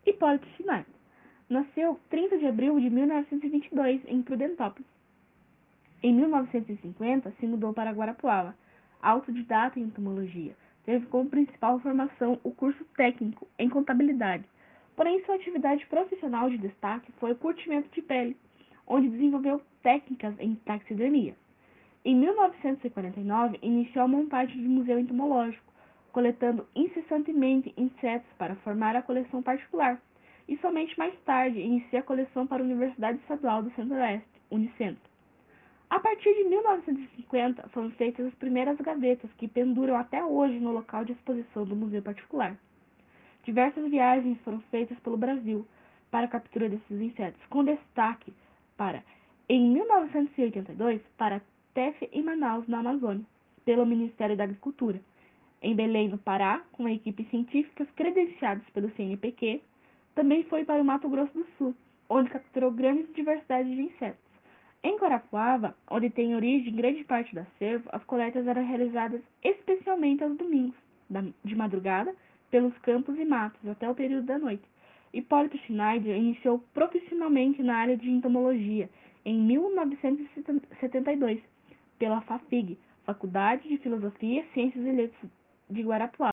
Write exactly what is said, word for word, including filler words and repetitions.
Hipólito Schneider nasceu trinta de abril de mil novecentos e vinte e dois em Prudentópolis. Em mil novecentos e cinquenta, se mudou para Guarapuava, autodidata em entomologia. Teve como principal formação o curso técnico em contabilidade, porém sua atividade profissional de destaque foi o curtimento de pele, onde desenvolveu técnicas em taxidermia. Em mil novecentos e quarenta e nove, iniciou a montagem de um museu entomológico, coletando incessantemente insetos para formar a coleção particular, e somente mais tarde inicia a coleção para a Universidade Estadual do Centro-Oeste, Unicentro. A partir de mil novecentos e cinquenta, foram feitas as primeiras gavetas que penduram até hoje no local de exposição do museu particular. Diversas viagens foram feitas pelo Brasil para a captura desses insetos, com destaque para, em mil novecentos e oitenta e dois, para Tef em Manaus, na Amazônia, pelo Ministério da Agricultura, em Belém, no Pará, com equipes científicas credenciadas pelo C N P Q. Também foi para o Mato Grosso do Sul, onde capturou grande diversidade de insetos. Em Guarapuava, onde tem origem grande parte do acervo, as coletas eram realizadas especialmente aos domingos, de madrugada, pelos campos e matos até o período da noite. Hipólito Schneider iniciou profissionalmente na área de entomologia em mil novecentos e setenta e dois, pela FAFIG, Faculdade de Filosofia, Ciências e Letras de Guarapuava.